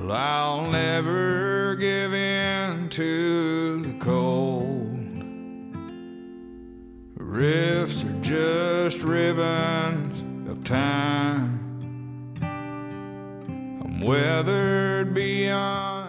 Well, I'll never give in to the cold. Rifts are just ribbons of time. I'm weathered beyond